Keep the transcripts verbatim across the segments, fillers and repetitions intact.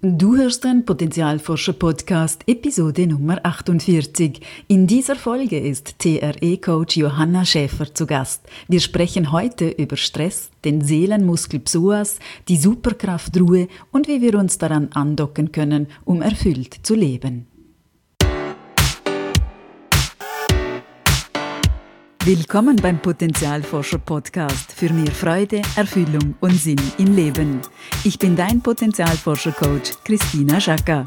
Du hörst den Potenzialforscher-Podcast, Episode Nummer achtundvierzig. In dieser Folge ist T R E-Coach Johanna Schäfer zu Gast. Wir sprechen heute über Stress, den Seelenmuskel Psoas, die Superkraft Ruhe und wie wir uns daran andocken können, um erfüllt zu leben. Willkommen beim Potenzialforscher-Podcast für mehr Freude, Erfüllung und Sinn im Leben. Ich bin dein Potenzialforscher-Coach Christina Schaka.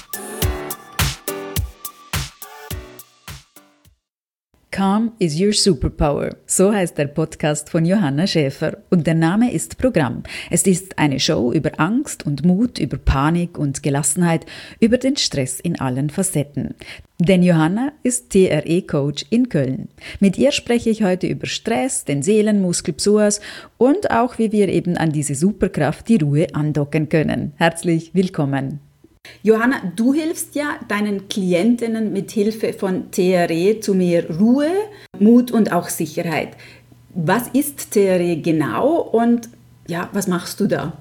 Calm is your superpower. So heißt der Podcast von Johanna Schäfer. Und der Name ist Programm. Es ist eine Show über Angst und Mut, über Panik und Gelassenheit, über den Stress in allen Facetten. Denn Johanna ist T R E-Coach in Köln. Mit ihr spreche ich heute über Stress, den Seelenmuskel Psoas und auch, wie wir eben an diese Superkraft, die Ruhe, andocken können. Herzlich willkommen. Johanna, du hilfst ja deinen Klientinnen mit Hilfe von T R E zu mehr Ruhe, Mut und auch Sicherheit. Was ist T R E genau und ja, was machst du da?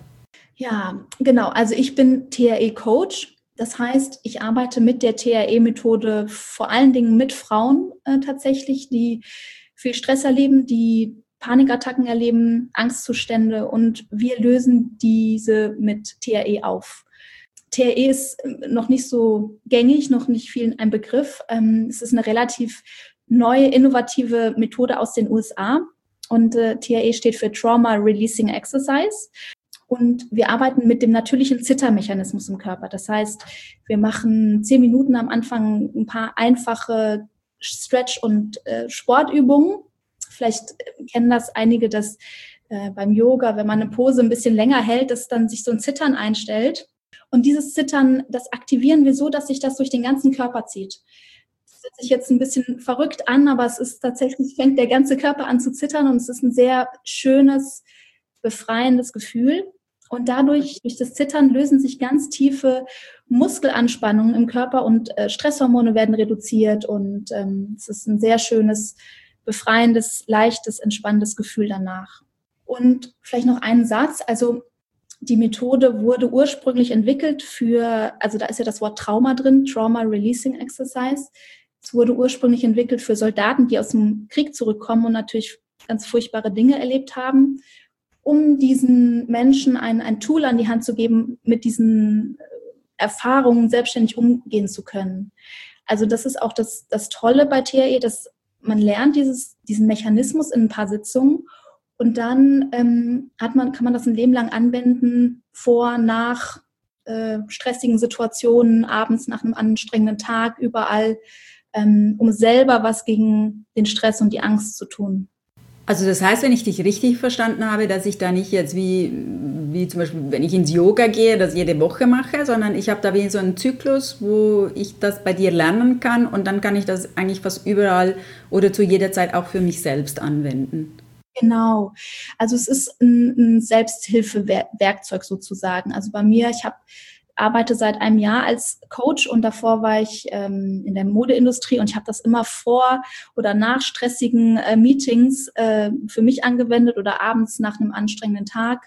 Ja, genau. Also ich bin T R E-Coach. Das heißt, ich arbeite mit der T R E-Methode vor allen Dingen mit Frauen äh, tatsächlich, die viel Stress erleben, die Panikattacken erleben, Angstzustände, und wir lösen diese mit T R E auf. T R E ist noch nicht so gängig, noch nicht vielen ein Begriff. Ähm, es ist eine relativ neue, innovative Methode aus den U S A und äh, T R E steht für Trauma Releasing Exercise. Und wir arbeiten mit dem natürlichen Zittermechanismus im Körper. Das heißt, wir machen zehn Minuten am Anfang ein paar einfache Stretch- und äh, Sportübungen. Vielleicht kennen das einige, dass äh, beim Yoga, wenn man eine Pose ein bisschen länger hält, dass dann sich so ein Zittern einstellt. Und dieses Zittern, das aktivieren wir so, dass sich das durch den ganzen Körper zieht. Das hört sich jetzt ein bisschen verrückt an, aber es ist tatsächlich, fängt der ganze Körper an zu zittern und es ist ein sehr schönes, befreiendes Gefühl. Und dadurch, durch das Zittern, lösen sich ganz tiefe Muskelanspannungen im Körper und äh, Stresshormone werden reduziert. Und ähm, es ist ein sehr schönes, befreiendes, leichtes, entspannendes Gefühl danach. Und vielleicht noch einen Satz. Also die Methode wurde ursprünglich entwickelt für, also da ist ja das Wort Trauma drin, Trauma Releasing Exercise. Es wurde ursprünglich entwickelt für Soldaten, die aus dem Krieg zurückkommen und natürlich ganz furchtbare Dinge erlebt haben, um diesen Menschen ein, ein Tool an die Hand zu geben, mit diesen Erfahrungen selbstständig umgehen zu können. Also das ist auch das, das Tolle bei T R E, dass man lernt dieses, diesen Mechanismus in ein paar Sitzungen und dann ähm, hat man, kann man das ein Leben lang anwenden, vor, nach äh, stressigen Situationen, abends nach einem anstrengenden Tag, überall, ähm, um selber was gegen den Stress und die Angst zu tun. Also das heißt, wenn ich dich richtig verstanden habe, dass ich da nicht jetzt wie, wie zum Beispiel, wenn ich ins Yoga gehe, das jede Woche mache, sondern ich habe da wie so einen Zyklus, wo ich das bei dir lernen kann und dann kann ich das eigentlich fast überall oder zu jeder Zeit auch für mich selbst anwenden. Genau. Also es ist ein, ein Selbsthilfewerkzeug sozusagen. Also bei mir, ich habe arbeite seit einem Jahr als Coach und davor war ich ähm, in der Modeindustrie und ich habe das immer vor oder nach stressigen äh, Meetings äh, für mich angewendet oder abends nach einem anstrengenden Tag.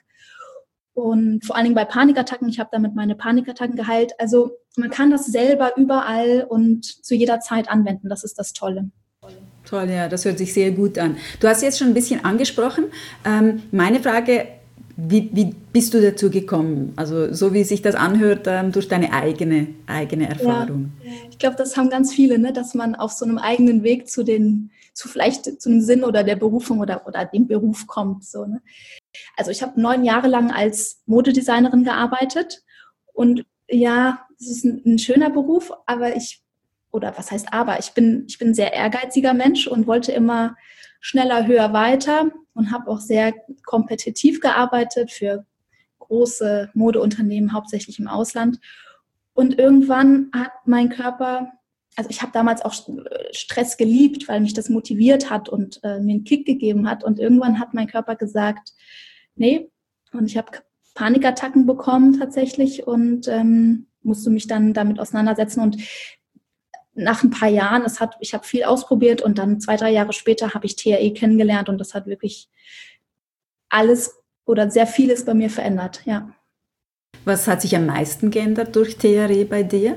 Und vor allen Dingen bei Panikattacken, ich habe damit meine Panikattacken geheilt. Also man kann das selber überall und zu jeder Zeit anwenden. Das ist das Tolle. Toll, ja, das hört sich sehr gut an. Du hast jetzt schon ein bisschen angesprochen. Ähm, meine Frage, wie, wie bist du dazu gekommen? Also so wie sich das anhört, ähm, durch deine eigene, eigene Erfahrung. Ja, ich glaube, das haben ganz viele, ne, dass man auf so einem eigenen Weg zu den, zu vielleicht zum Sinn oder der Berufung oder, oder dem Beruf kommt. So, ne? Also ich habe neun Jahre lang als Modedesignerin gearbeitet und ja, es ist ein, ein schöner Beruf, aber ich Oder was heißt aber? Ich bin, ich bin ein sehr ehrgeiziger Mensch und wollte immer schneller, höher, weiter und habe auch sehr kompetitiv gearbeitet für große Modeunternehmen, hauptsächlich im Ausland. Und irgendwann hat mein Körper, also ich habe damals auch Stress geliebt, weil mich das motiviert hat und äh, mir einen Kick gegeben hat. Und irgendwann hat mein Körper gesagt, nee, und ich habe Panikattacken bekommen tatsächlich und ähm, musste mich dann damit auseinandersetzen. Und nach ein paar Jahren, das hat, ich habe viel ausprobiert und dann zwei, drei Jahre später habe ich T R E kennengelernt und das hat wirklich alles oder sehr vieles bei mir verändert, ja. Was hat sich am meisten geändert durch T R E bei dir?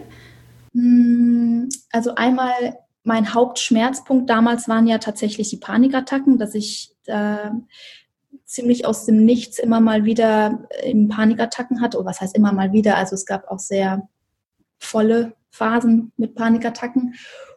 Also einmal mein Hauptschmerzpunkt damals waren ja tatsächlich die Panikattacken, dass ich äh, ziemlich aus dem Nichts immer mal wieder in Panikattacken hatte. Oder was heißt immer mal wieder? Also es gab auch sehr volle Phasen mit Panikattacken.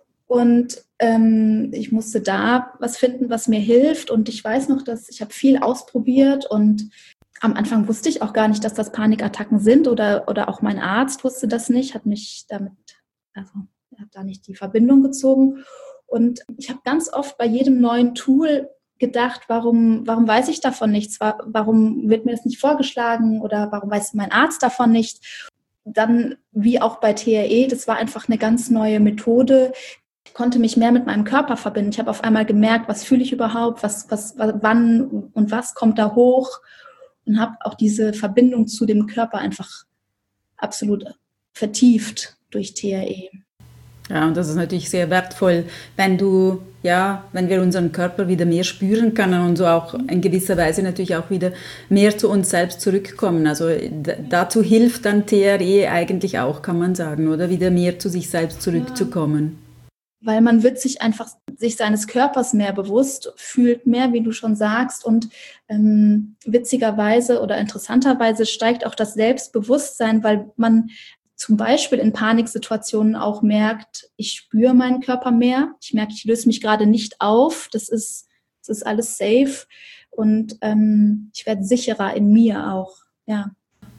Und ähm, ich musste da was finden, was mir hilft. Und ich weiß noch, dass ich habe viel ausprobiert und am Anfang wusste ich auch gar nicht, dass das Panikattacken sind oder, oder auch mein Arzt wusste das nicht, hat mich damit, also hat da nicht die Verbindung gezogen. Und ich habe ganz oft bei jedem neuen Tool gedacht, warum, warum weiß ich davon nichts? Warum wird mir das nicht vorgeschlagen oder warum weiß mein Arzt davon nicht? Dann, wie auch bei T R E, das war einfach eine ganz neue Methode. Ich konnte mich mehr mit meinem Körper verbinden. Ich habe auf einmal gemerkt, was fühle ich überhaupt, was, was, wann und was kommt da hoch und habe auch diese Verbindung zu dem Körper einfach absolut vertieft durch T R E. Ja, und das ist natürlich sehr wertvoll, wenn du, ja, wenn wir unseren Körper wieder mehr spüren können und so auch in gewisser Weise natürlich auch wieder mehr zu uns selbst zurückkommen. Also d- dazu hilft dann T R E eigentlich auch, kann man sagen, oder? Wieder mehr zu sich selbst zurückzukommen. Weil man wird sich einfach sich seines Körpers mehr bewusst, fühlt mehr, wie du schon sagst. Und ähm, witzigerweise oder interessanterweise steigt auch das Selbstbewusstsein, weil man zum Beispiel in Paniksituationen auch merkt, ich spüre meinen Körper mehr. Ich merke, ich löse mich gerade nicht auf. Das ist, das ist alles safe. Und ähm, ich werde sicherer in mir auch. Ja.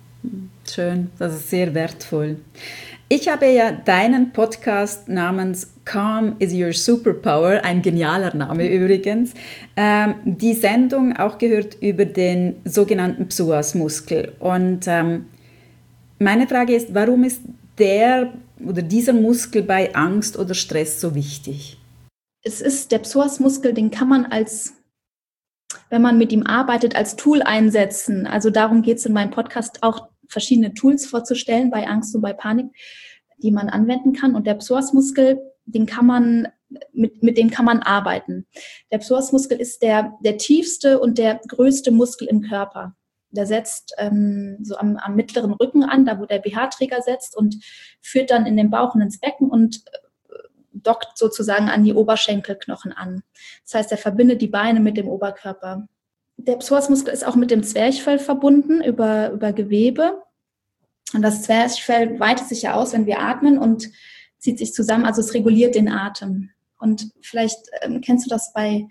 Schön, das ist sehr wertvoll. Ich habe ja deinen Podcast namens Calm is Your Superpower, ein genialer Name übrigens, ähm, die Sendung auch gehört über den sogenannten Psoasmuskel. Und ähm, meine Frage ist, warum ist der oder dieser Muskel bei Angst oder Stress so wichtig? Es ist der Psoasmuskel, den kann man als, wenn man mit ihm arbeitet, als Tool einsetzen. Also darum geht es in meinem Podcast auch, verschiedene Tools vorzustellen bei Angst und bei Panik, die man anwenden kann. Und der Psoasmuskel, den kann man, mit, mit dem kann man arbeiten. Der Psoasmuskel ist der, der tiefste und der größte Muskel im Körper. Der setzt ähm, so am, am mittleren Rücken an, da wo der B H-Träger setzt und führt dann in den Bauch und ins Becken und dockt sozusagen an die Oberschenkelknochen an. Das heißt, er verbindet die Beine mit dem Oberkörper. Der Psoasmuskel ist auch mit dem Zwerchfell verbunden über, über Gewebe. Und das Zwerchfell weitet sich ja aus, wenn wir atmen und zieht sich zusammen. Also es reguliert den Atem. Und vielleicht ähm, kennst du das bei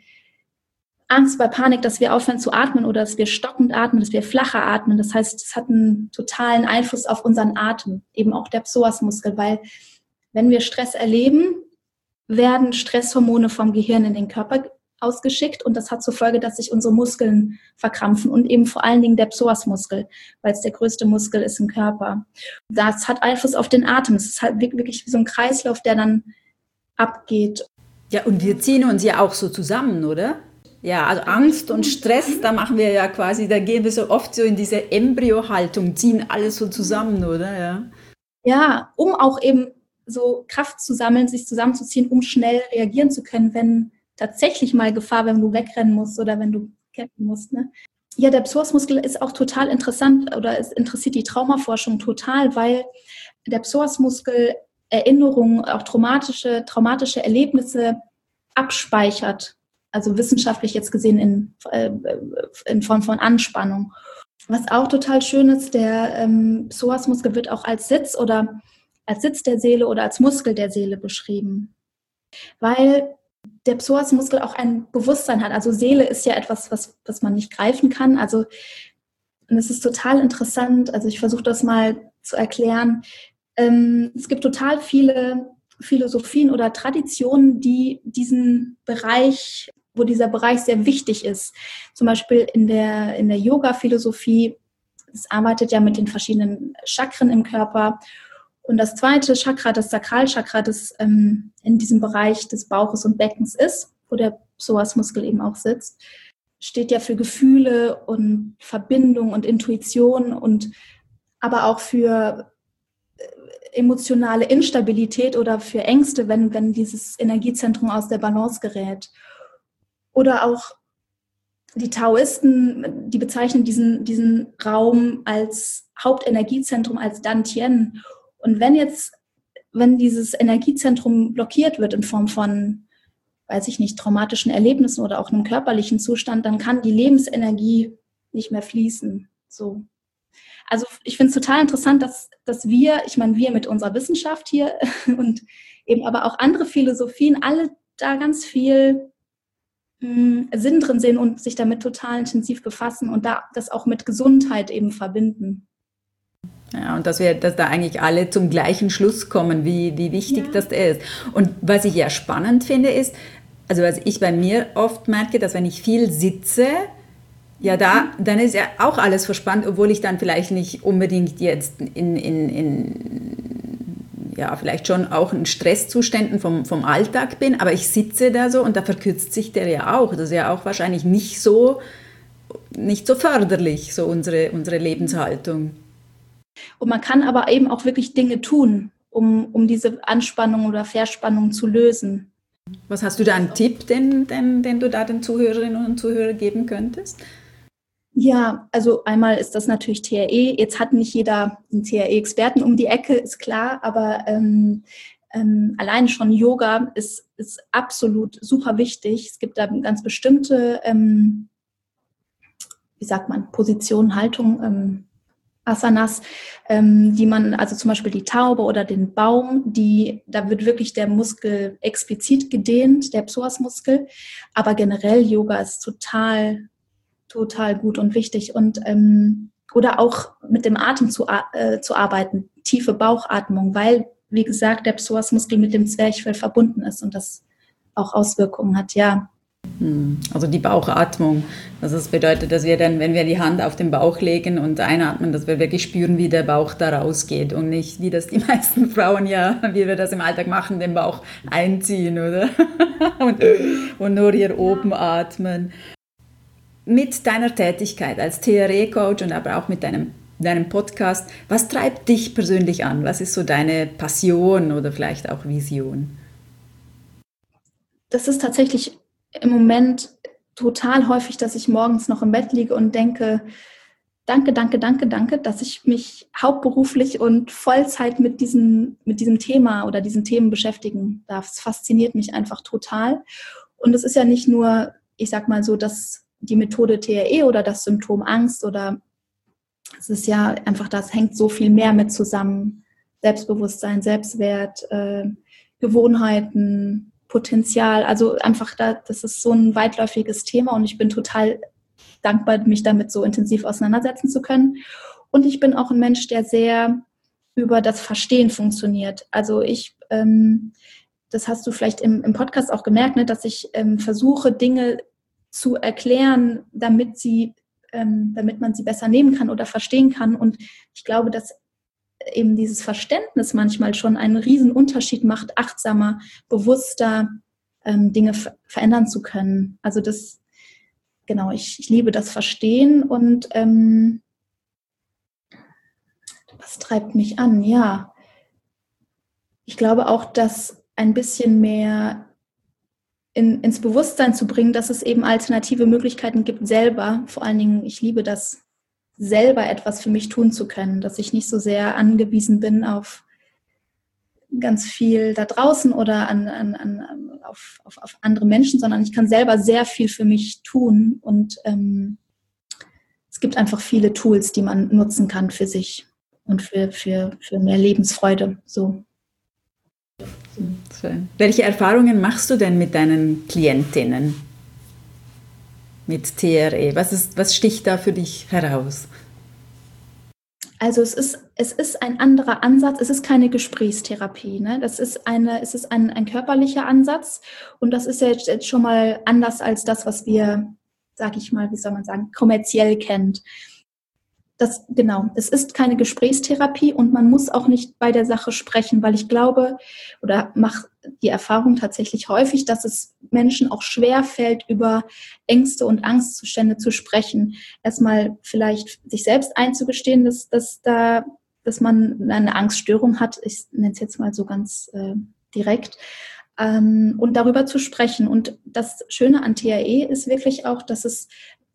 Angst, bei Panik, dass wir aufhören zu atmen oder dass wir stockend atmen, dass wir flacher atmen. Das heißt, es hat einen totalen Einfluss auf unseren Atem, eben auch der Psoasmuskel, weil wenn wir Stress erleben, werden Stresshormone vom Gehirn in den Körper ausgeschickt und das hat zur Folge, dass sich unsere Muskeln verkrampfen und eben vor allen Dingen der Psoasmuskel, weil es der größte Muskel ist im Körper. Das hat Einfluss auf den Atem. Es ist halt wirklich wie so ein Kreislauf, der dann abgeht. Ja, und wir ziehen uns ja auch so zusammen, oder? Ja, also Angst und Stress, da machen wir ja quasi, da gehen wir so oft so in diese Embryo-Haltung, ziehen alles so zusammen, oder? Ja, ja, um auch eben so Kraft zu sammeln, sich zusammenzuziehen, um schnell reagieren zu können, wenn tatsächlich mal Gefahr, wenn du wegrennen musst oder wenn du kämpfen musst. Ne? Ja, der Psoasmuskel ist auch total interessant oder es interessiert die Traumaforschung total, weil der Psoasmuskel Erinnerungen, auch traumatische, traumatische Erlebnisse abspeichert. Also wissenschaftlich jetzt gesehen in, äh, in Form von Anspannung. Was auch total schön ist, der ähm, Psoasmuskel wird auch als Sitz oder als Sitz der Seele oder als Muskel der Seele beschrieben. Weil der Psoasmuskel auch ein Bewusstsein hat. Also Seele ist ja etwas, was, was man nicht greifen kann. Also und es ist total interessant. Also ich versuche das mal zu erklären. Ähm, es gibt total viele Philosophien oder Traditionen, die diesen Bereich, wo dieser Bereich sehr wichtig ist. Zum Beispiel in der, in der Yoga-Philosophie, es arbeitet ja mit den verschiedenen Chakren im Körper. Und das zweite Chakra, das Sakralchakra, das ähm, in diesem Bereich des Bauches und Beckens ist, wo der Psoasmuskel eben auch sitzt, steht ja für Gefühle und Verbindung und Intuition und aber auch für emotionale Instabilität oder für Ängste, wenn, wenn dieses Energiezentrum aus der Balance gerät. Oder auch die Taoisten, die bezeichnen diesen, diesen Raum als Hauptenergiezentrum, als Dantian. Und wenn jetzt, wenn dieses Energiezentrum blockiert wird in Form von, weiß ich nicht, traumatischen Erlebnissen oder auch einem körperlichen Zustand, dann kann die Lebensenergie nicht mehr fließen. So. Also ich finde es total interessant, dass, dass wir, ich meine, wir mit unserer Wissenschaft hier und eben aber auch andere Philosophien, alle da ganz viel mh, Sinn drin sehen und sich damit total intensiv befassen und da das auch mit Gesundheit eben verbinden. Ja, und dass wir, dass da eigentlich alle zum gleichen Schluss kommen, wie, wie wichtig ja. das ist. Und was ich ja spannend finde, ist, also was ich bei mir oft merke, dass wenn ich viel sitze, ja, da, dann ist ja auch alles verspannt, obwohl ich dann vielleicht nicht unbedingt jetzt in, in, in ja, vielleicht schon auch in Stresszuständen vom, vom Alltag bin, aber ich sitze da so und da verkürzt sich der ja auch. Das ist ja auch wahrscheinlich nicht so, nicht so förderlich, so unsere, unsere Lebenshaltung. Und man kann aber eben auch wirklich Dinge tun, um, um diese Anspannung oder Verspannung zu lösen. Was hast du da einen Tipp, den, den, den du da den Zuhörerinnen und Zuhörern geben könntest? Ja, also einmal ist das natürlich T R E. Jetzt hat nicht jeder einen T R E-Experten um die Ecke, ist klar, aber ähm, ähm, allein schon Yoga ist, ist absolut super wichtig. Es gibt da ganz bestimmte, ähm, wie sagt man, Positionen, Haltung, ähm, Asanas, ähm, die man, also zum Beispiel die Taube oder den Baum, die, da wird wirklich der Muskel explizit gedehnt, der Psoasmuskel, aber generell Yoga ist total total gut und wichtig und ähm, oder auch mit dem Atem zu, äh, zu arbeiten, tiefe Bauchatmung, weil, wie gesagt, der Psoasmuskel mit dem Zwerchfell verbunden ist und das auch Auswirkungen hat, ja. Also die Bauchatmung, also das bedeutet, dass wir dann, wenn wir die Hand auf den Bauch legen und einatmen, dass wir wirklich spüren, wie der Bauch da rausgeht und nicht, wie das die meisten Frauen ja, wie wir das im Alltag machen, den Bauch einziehen, oder? und, und nur hier oben atmen. Mit deiner Tätigkeit als T R E-Coach und aber auch mit deinem, deinem Podcast, was treibt dich persönlich an? Was ist so deine Passion oder vielleicht auch Vision? Das ist tatsächlich im Moment total häufig, dass ich morgens noch im Bett liege und denke, danke, danke, danke, danke, dass ich mich hauptberuflich und Vollzeit mit diesem, mit diesem Thema oder diesen Themen beschäftigen darf. Es fasziniert mich einfach total. Und es ist ja nicht nur, ich sag mal so, dass die Methode T R E oder das Symptom Angst oder es ist ja einfach, das hängt so viel mehr mit zusammen. Selbstbewusstsein, Selbstwert, äh, Gewohnheiten, Potenzial. Also einfach, da, das ist so ein weitläufiges Thema und ich bin total dankbar, mich damit so intensiv auseinandersetzen zu können. Und ich bin auch ein Mensch, der sehr über das Verstehen funktioniert. Also ich, ähm, das hast du vielleicht im, im Podcast auch gemerkt, ne, dass ich ähm, versuche, Dinge zu erklären, damit sie, ähm, damit man sie besser nehmen kann oder verstehen kann. Und ich glaube, dass eben dieses Verständnis manchmal schon einen riesen Unterschied macht, achtsamer, bewusster ähm, Dinge ver- verändern zu können. Also das, genau, ich, ich liebe das Verstehen und ähm, was treibt mich an? Ja, ich glaube auch, dass ein bisschen mehr In, ins Bewusstsein zu bringen, dass es eben alternative Möglichkeiten gibt, selber, vor allen Dingen, ich liebe das, selber etwas für mich tun zu können, dass ich nicht so sehr angewiesen bin auf ganz viel da draußen oder an, an, an, auf, auf, auf andere Menschen, sondern ich kann selber sehr viel für mich tun und ähm, es gibt einfach viele Tools, die man nutzen kann für sich und für, für, für mehr Lebensfreude, so. Welche Erfahrungen machst du denn mit deinen Klientinnen mit T R E? Was ist, was sticht da für dich heraus? Also es ist, es ist ein anderer Ansatz, es ist keine Gesprächstherapie, ne? Das ist eine, es ist ein, ein körperlicher Ansatz und das ist jetzt, jetzt schon mal anders als das, was wir, sag ich mal, wie soll man sagen, kommerziell kennt. Das, genau, es ist keine Gesprächstherapie und man muss auch nicht bei der Sache sprechen, weil ich glaube oder mache die Erfahrung tatsächlich häufig, dass es Menschen auch schwer fällt, über Ängste und Angstzustände zu sprechen. Erstmal vielleicht sich selbst einzugestehen, dass, dass, da, dass man eine Angststörung hat. Ich nenne es jetzt mal so ganz äh, direkt. Ähm, und darüber zu sprechen. Und das Schöne an T R E ist wirklich auch, dass es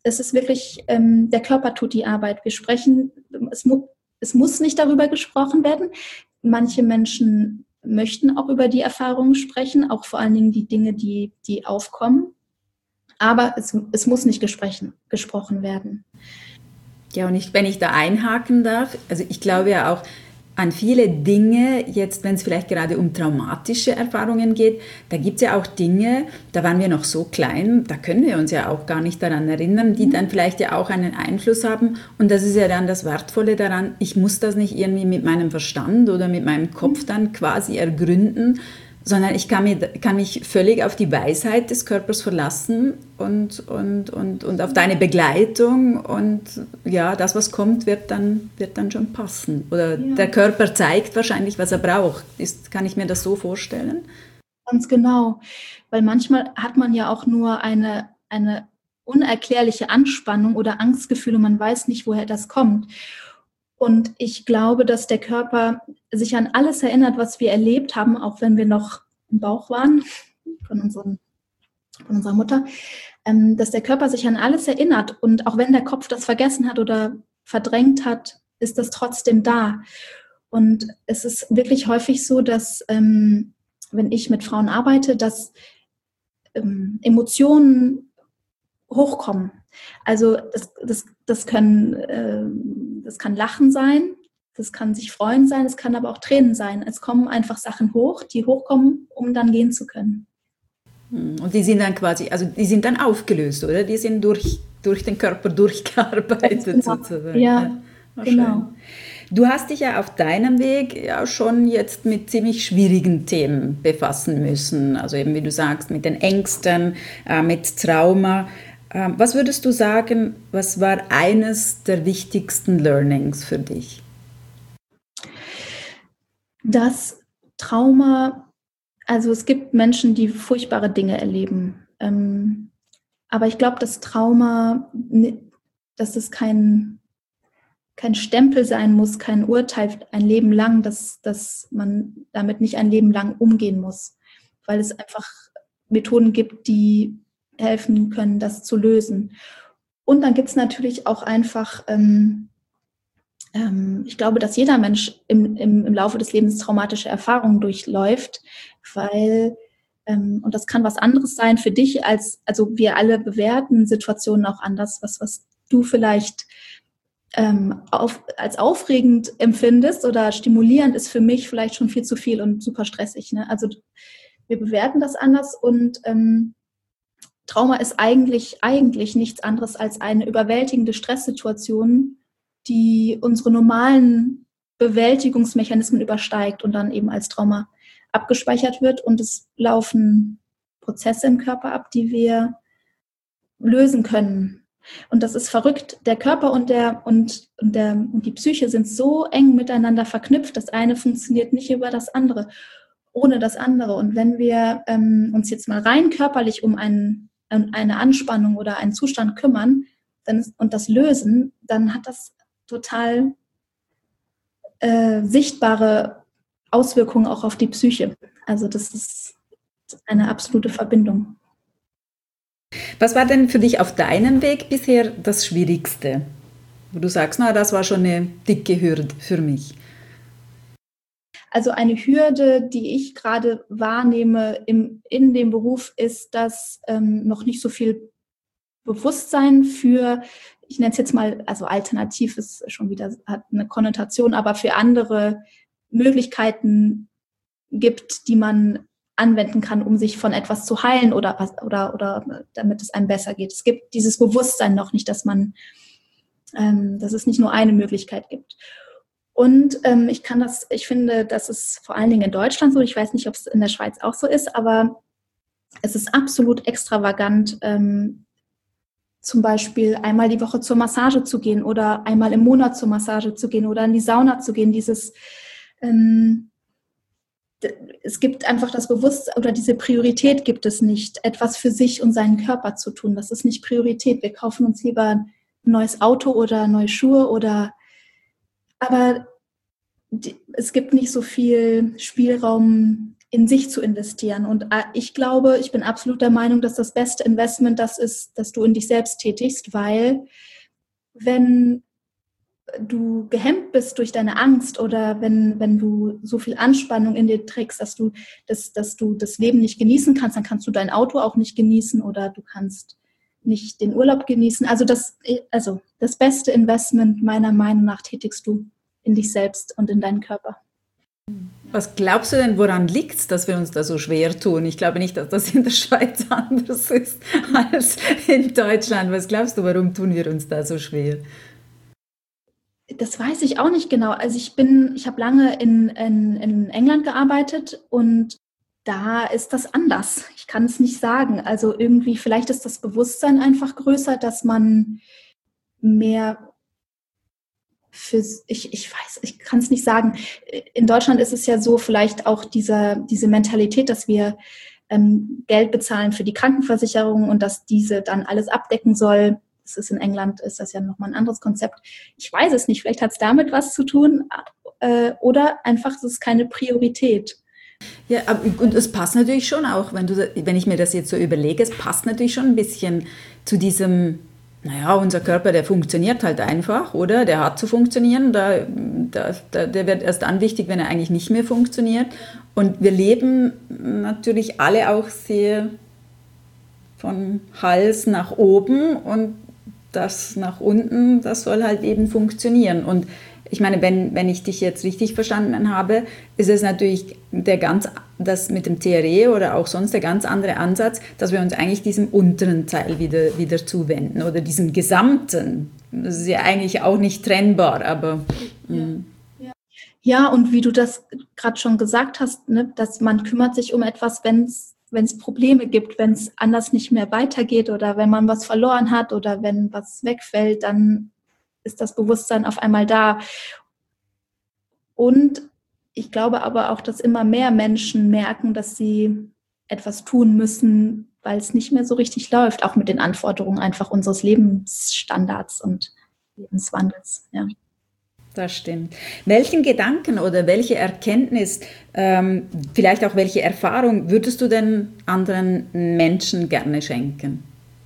es ist wirklich, ähm, der Körper tut die Arbeit. Wir sprechen, es, mu- es muss nicht darüber gesprochen werden. Manche Menschen möchten auch über die Erfahrungen sprechen, auch vor allen Dingen die Dinge, die, die aufkommen. Aber es, es muss nicht gesprochen, gesprochen werden. Ja, und ich, wenn ich da einhaken darf, also ich glaube ja auch an viele Dinge, jetzt wenn es vielleicht gerade um traumatische Erfahrungen geht, da gibt es ja auch Dinge, da waren wir noch so klein, da können wir uns ja auch gar nicht daran erinnern, die dann vielleicht ja auch einen Einfluss haben. Und das ist ja dann das Wertvolle daran, ich muss das nicht irgendwie mit meinem Verstand oder mit meinem Kopf dann quasi ergründen, sondern ich kann, mir, kann mich völlig auf die Weisheit des Körpers verlassen und, und, und, und auf deine Begleitung und ja, das, was kommt, wird dann, wird dann schon passen. Oder ja. Der Körper zeigt wahrscheinlich, was er braucht. Ist, kann ich mir das so vorstellen? Ganz genau, weil manchmal hat man ja auch nur eine, eine unerklärliche Anspannung oder Angstgefühle, man weiß nicht, woher das kommt. Und ich glaube, dass der Körper sich an alles erinnert, was wir erlebt haben, auch wenn wir noch im Bauch waren von, unseren, von unserer Mutter, ähm, dass der Körper sich an alles erinnert. Und auch wenn der Kopf das vergessen hat oder verdrängt hat, ist das trotzdem da. Und es ist wirklich häufig so, dass, ähm, wenn ich mit Frauen arbeite, dass ähm, Emotionen hochkommen. Also das, das, das, können, äh, das kann Lachen sein, das kann sich freuen sein, es kann aber auch Tränen sein. Es kommen einfach Sachen hoch, die hochkommen, um dann gehen zu können. Und die sind dann quasi, also die sind dann aufgelöst, oder? Die sind durch, durch den Körper durchgearbeitet genau. sozusagen. Ja, ja genau. Schön. Du hast dich ja auf deinem Weg ja schon jetzt mit ziemlich schwierigen Themen befassen müssen. Also eben, wie du sagst, mit den Ängsten, äh, mit Trauma. Äh, was würdest du sagen, was war eines der wichtigsten Learnings für dich? Das Trauma, also es gibt Menschen, die furchtbare Dinge erleben. Ähm, aber ich glaube, das Trauma, dass es kein... kein Stempel sein muss, kein Urteil ein Leben lang, dass, dass man damit nicht ein Leben lang umgehen muss, weil es einfach Methoden gibt, die helfen können, das zu lösen. Und dann gibt es natürlich auch einfach, ähm, ähm, ich glaube, dass jeder Mensch im, im, im Laufe des Lebens traumatische Erfahrungen durchläuft, weil, ähm, und das kann was anderes sein für dich, als, also wir alle bewerten Situationen auch anders, was, was du vielleicht Ähm, auf, als aufregend empfindest oder stimulierend, ist für mich vielleicht schon viel zu viel und super stressig. Ne? Also wir bewerten das anders und ähm, Trauma ist eigentlich, eigentlich nichts anderes als eine überwältigende Stresssituation, die unsere normalen Bewältigungsmechanismen übersteigt und dann eben als Trauma abgespeichert wird. Und es laufen Prozesse im Körper ab, die wir lösen können. Und das ist verrückt. Der Körper und, der, und, und, der, und die Psyche sind so eng miteinander verknüpft. Das eine funktioniert nicht über das andere, ohne das andere. Und wenn wir ähm, uns jetzt mal rein körperlich um einen, eine Anspannung oder einen Zustand kümmern dann ist, und das lösen, dann hat das total äh, sichtbare Auswirkungen auch auf die Psyche. Also das ist eine absolute Verbindung. Was war denn für dich auf deinem Weg bisher das Schwierigste? Wo du sagst, na, das war schon eine dicke Hürde für mich. Also eine Hürde, die ich gerade wahrnehme im, in dem Beruf, ist, dass ähm, noch nicht so viel Bewusstsein für, ich nenne es jetzt mal, also alternativ ist schon wieder, hat eine Konnotation, aber für andere Möglichkeiten gibt, die man anwenden kann, um sich von etwas zu heilen oder, oder, oder damit es einem besser geht. Es gibt dieses Bewusstsein noch nicht, dass man, ähm, dass es nicht nur eine Möglichkeit gibt. Und ähm, ich kann das, ich finde, das ist vor allen Dingen in Deutschland so, ich weiß nicht, ob es in der Schweiz auch so ist, aber es ist absolut extravagant, ähm, zum Beispiel einmal die Woche zur Massage zu gehen oder einmal im Monat zur Massage zu gehen oder in die Sauna zu gehen. Dieses ähm, Es gibt einfach das Bewusstsein oder diese Priorität gibt es nicht, etwas für sich und seinen Körper zu tun. Das ist nicht Priorität. Wir kaufen uns lieber ein neues Auto oder neue Schuhe oder, aber die, es gibt nicht so viel Spielraum in sich zu investieren. Und ich glaube, ich bin absolut der Meinung, dass das beste Investment das ist, dass du in dich selbst tätigst, weil wenn du gehemmt bist durch deine Angst oder wenn, wenn du so viel Anspannung in dir trägst, dass du, das, dass du das Leben nicht genießen kannst, dann kannst du dein Auto auch nicht genießen oder du kannst nicht den Urlaub genießen. Also das, also das beste Investment meiner Meinung nach tätigst du in dich selbst und in deinen Körper. Was glaubst du denn, woran liegt es, dass wir uns da so schwer tun? Ich glaube nicht, dass das in der Schweiz anders ist als in Deutschland. Was glaubst du, warum tun wir uns da so schwer? Das weiß ich auch nicht genau. Also ich bin, ich habe lange in, in, in England gearbeitet und da ist das anders. Ich kann es nicht sagen. Also irgendwie, vielleicht ist das Bewusstsein einfach größer, dass man mehr für, ich, ich weiß, ich kann es nicht sagen. In Deutschland ist es ja so, vielleicht auch dieser, diese Mentalität, dass wir ähm, Geld bezahlen für die Krankenversicherung und dass diese dann alles abdecken soll. Das ist in England, ist das ja nochmal ein anderes Konzept. Ich weiß es nicht, vielleicht hat es damit was zu tun äh, oder einfach, es ist keine Priorität. Ja, und es passt natürlich schon auch, wenn, du, wenn ich mir das jetzt so überlege, es passt natürlich schon ein bisschen zu diesem, naja, unser Körper, der funktioniert halt einfach, oder? Der hat zu funktionieren, da, da, der wird erst dann wichtig, wenn er eigentlich nicht mehr funktioniert. Und wir leben natürlich alle auch sehr von Hals nach oben und das nach unten, das soll halt eben funktionieren. Und ich meine, wenn, wenn ich dich jetzt richtig verstanden habe, ist es natürlich der ganz, das mit dem T R E oder auch sonst der ganz andere Ansatz, dass wir uns eigentlich diesem unteren Teil wieder, wieder zuwenden oder diesem gesamten. Das ist ja eigentlich auch nicht trennbar, aber... Ja, ja. Ja, und wie du das gerade schon gesagt hast, ne, dass man kümmert sich um etwas, wenn es wenn es Probleme gibt, wenn es anders nicht mehr weitergeht oder wenn man was verloren hat oder wenn was wegfällt, dann ist das Bewusstsein auf einmal da. Und ich glaube aber auch, dass immer mehr Menschen merken, dass sie etwas tun müssen, weil es nicht mehr so richtig läuft, auch mit den Anforderungen einfach unseres Lebensstandards und Lebenswandels. Ja. Das stimmt. Welchen Gedanken oder welche Erkenntnis, ähm, vielleicht auch welche Erfahrung würdest du denn anderen Menschen gerne schenken?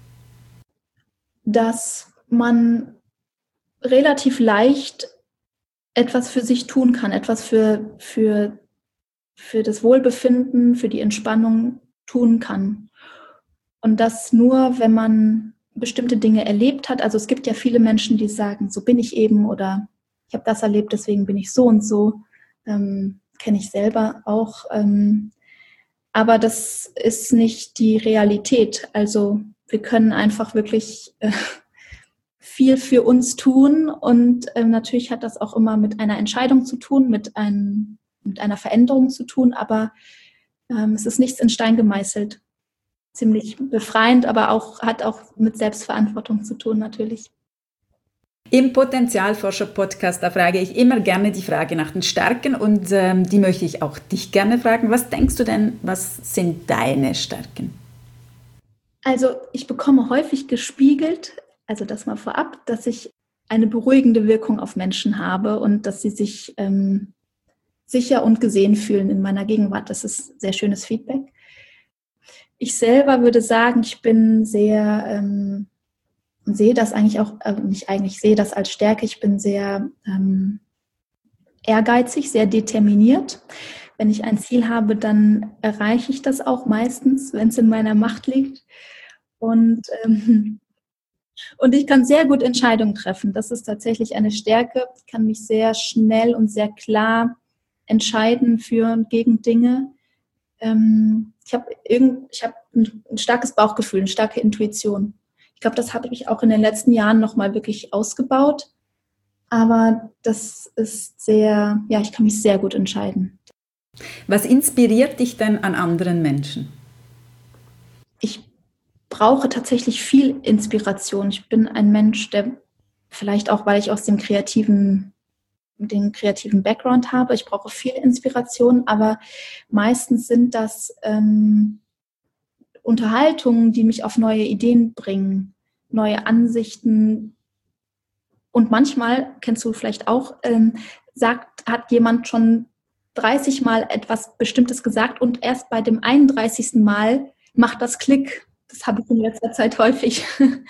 Dass man relativ leicht etwas für sich tun kann, etwas für, für, für das Wohlbefinden, für die Entspannung tun kann. Und das nur, wenn man bestimmte Dinge erlebt hat. Also es gibt ja viele Menschen, die sagen, so bin ich eben oder ich habe das erlebt, deswegen bin ich so und so. Ähm, kenne ich selber auch. Ähm, aber das ist nicht die Realität. Also wir können einfach wirklich äh, viel für uns tun und ähm, natürlich hat das auch immer mit einer Entscheidung zu tun, mit, ein, mit einer Veränderung zu tun, aber ähm, es ist nichts in Stein gemeißelt. Ziemlich befreiend, aber auch hat auch mit Selbstverantwortung zu tun natürlich. Im Potenzialforscher-Podcast, da frage ich immer gerne die Frage nach den Stärken und ähm, die möchte ich auch dich gerne fragen. Was denkst du denn, was sind deine Stärken? Also ich bekomme häufig gespiegelt, also das mal vorab, dass ich eine beruhigende Wirkung auf Menschen habe und dass sie sich ähm, sicher und gesehen fühlen in meiner Gegenwart. Das ist sehr schönes Feedback. Ich selber würde sagen, ich bin sehr... Ähm, und sehe das eigentlich auch, äh, nicht eigentlich, sehe das als Stärke. Ich bin sehr ähm, ehrgeizig, sehr determiniert. Wenn ich ein Ziel habe, dann erreiche ich das auch meistens, wenn es in meiner Macht liegt. Und, ähm, und ich kann sehr gut Entscheidungen treffen. Das ist tatsächlich eine Stärke. Ich kann mich sehr schnell und sehr klar entscheiden für und gegen Dinge. Ähm, ich habe ich hab ein, ein starkes Bauchgefühl, eine starke Intuition. Ich glaube, das habe ich auch in den letzten Jahren nochmal wirklich ausgebaut. Aber das ist sehr, ja, ich kann mich sehr gut entscheiden. Was inspiriert dich denn an anderen Menschen? Ich brauche tatsächlich viel Inspiration. Ich bin ein Mensch, der vielleicht auch, weil ich aus dem kreativen, den kreativen Background habe, ich brauche viel Inspiration, aber meistens sind das ähm, Unterhaltungen, die mich auf neue Ideen bringen, neue Ansichten. Und manchmal, kennst du vielleicht auch, ähm, sagt, hat jemand schon dreißig Mal etwas Bestimmtes gesagt und erst bei dem einunddreißigsten Mal macht das Klick. Das habe ich in letzter Zeit häufig.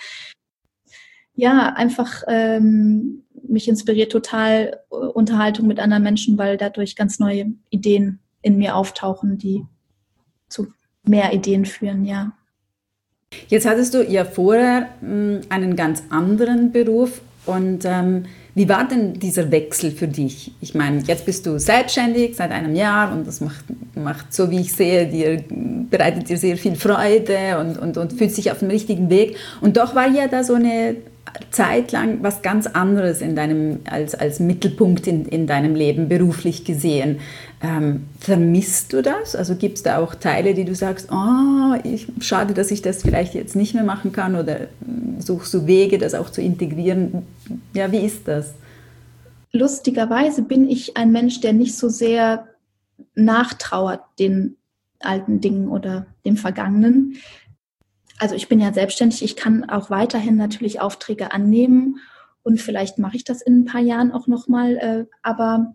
Ja, einfach ähm, mich inspiriert total äh, Unterhaltung mit anderen Menschen, weil dadurch ganz neue Ideen in mir auftauchen, die zu mehr Ideen führen, ja. Jetzt hattest du ja vorher mh, einen ganz anderen Beruf und ähm, wie war denn dieser Wechsel für dich? Ich meine, jetzt bist du selbstständig seit einem Jahr und das macht, macht so wie ich sehe, dir, bereitet dir sehr viel Freude und, und, und fühlt sich auf dem richtigen Weg. Und doch war ja da so eine Zeit lang was ganz anderes in deinem, als, als Mittelpunkt in, in deinem Leben beruflich gesehen. Ähm, vermisst du das? Also gibt es da auch Teile, die du sagst, oh, ich, schade, dass ich das vielleicht jetzt nicht mehr machen kann, oder suchst du Wege, das auch zu integrieren? Ja, wie ist das? Lustigerweise bin ich ein Mensch, der nicht so sehr nachtrauert den alten Dingen oder dem Vergangenen. Also ich bin ja selbstständig, ich kann auch weiterhin natürlich Aufträge annehmen und vielleicht mache ich das in ein paar Jahren auch nochmal, äh, aber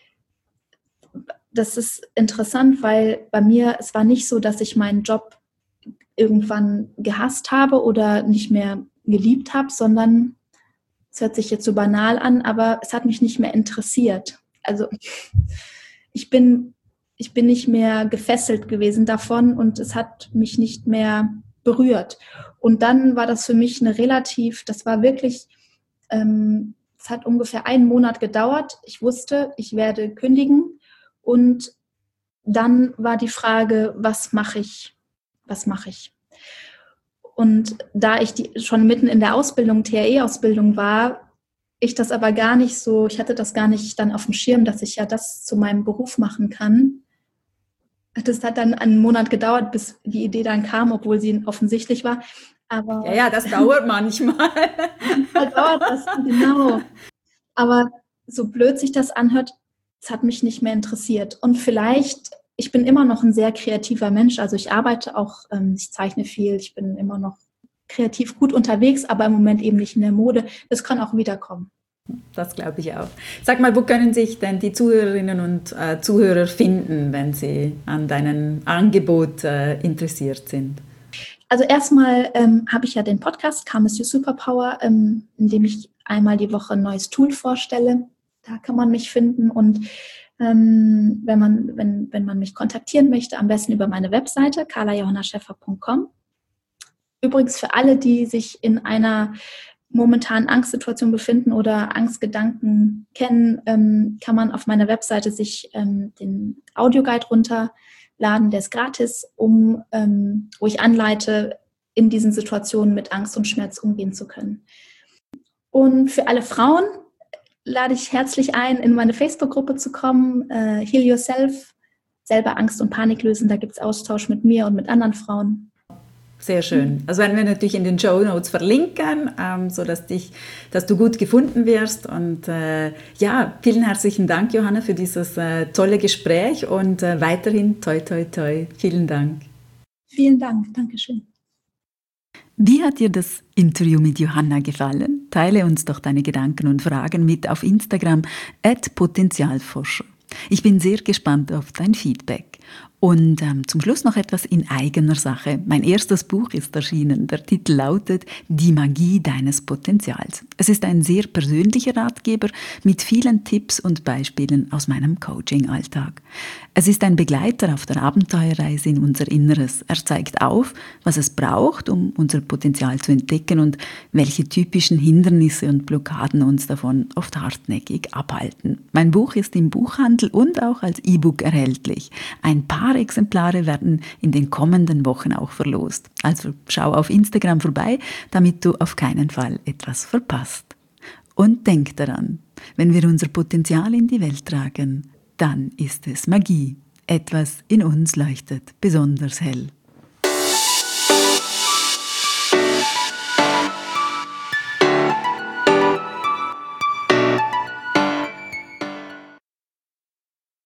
das ist interessant, weil bei mir, es war nicht so, dass ich meinen Job irgendwann gehasst habe oder nicht mehr geliebt habe, sondern, es hört sich jetzt so banal an, aber es hat mich nicht mehr interessiert. Also ich bin, ich bin nicht mehr gefesselt gewesen davon und es hat mich nicht mehr berührt. Und dann war das für mich eine relativ, das war wirklich, ähm, es hat ungefähr einen Monat gedauert. Ich wusste, ich werde kündigen und dann war die Frage, was mache ich? Was mache ich? Und da ich die, schon mitten in der Ausbildung, T R E-Ausbildung war, ich das aber gar nicht so, ich hatte das gar nicht dann auf dem Schirm, dass ich ja das zu meinem Beruf machen kann. Das hat dann einen Monat gedauert, bis die Idee dann kam, obwohl sie offensichtlich war. Aber ja, ja, das dauert manchmal. Manchmal dauert das, genau. Aber so blöd sich das anhört, es hat mich nicht mehr interessiert. Und vielleicht, ich bin immer noch ein sehr kreativer Mensch, also ich arbeite auch, ähm, ich zeichne viel, ich bin immer noch kreativ gut unterwegs, aber im Moment eben nicht in der Mode. Das kann auch wiederkommen. Das glaube ich auch. Sag mal, wo können sich denn die Zuhörerinnen und äh, Zuhörer finden, wenn sie an deinem Angebot äh, interessiert sind? Also erstmal ähm, habe ich ja den Podcast Calm is Your Superpower, ähm, in dem ich einmal die Woche ein neues Tool vorstelle. Da kann man mich finden und ähm, wenn man, wenn, wenn man mich kontaktieren möchte, am besten über meine Webseite carla johanna scheffer punkt com. Übrigens für alle, die sich in einer momentanen Angstsituation befinden oder Angstgedanken kennen, ähm, kann man auf meiner Webseite sich ähm, den Audioguide runterladen, der ist gratis, um, ähm, wo ich anleite, in diesen Situationen mit Angst und Schmerz umgehen zu können. Und für alle Frauen lade ich herzlich ein, in meine Facebook-Gruppe zu kommen, äh, Heal Yourself, selber Angst und Panik lösen, da gibt es Austausch mit mir und mit anderen Frauen. Sehr schön. Also werden wir natürlich in den Shownotes verlinken, ähm, sodass dich, dass du gut gefunden wirst. Und äh, ja, vielen herzlichen Dank, Johanna, für dieses äh, tolle Gespräch und äh, weiterhin toi toi toi. Vielen Dank. Vielen Dank, Dankeschön. Wie hat dir das Interview mit Johanna gefallen? Teile uns doch deine Gedanken und Fragen mit auf Instagram at Potenzialforscher. Ich bin sehr gespannt auf dein Feedback. Und ähm, zum Schluss noch etwas in eigener Sache. Mein erstes Buch ist erschienen. Der Titel lautet Die Magie deines Potenzials. Es ist ein sehr persönlicher Ratgeber mit vielen Tipps und Beispielen aus meinem Coaching-Alltag. Es ist ein Begleiter auf der Abenteuerreise in unser Inneres. Er zeigt auf, was es braucht, um unser Potenzial zu entdecken und welche typischen Hindernisse und Blockaden uns davon oft hartnäckig abhalten. Mein Buch ist im Buchhandel und auch als E-Book erhältlich. Ein paar Exemplare werden in den kommenden Wochen auch verlost. Also schau auf Instagram vorbei, damit du auf keinen Fall etwas verpasst. Und denk daran, wenn wir unser Potenzial in die Welt tragen, dann ist es Magie. Etwas in uns leuchtet besonders hell.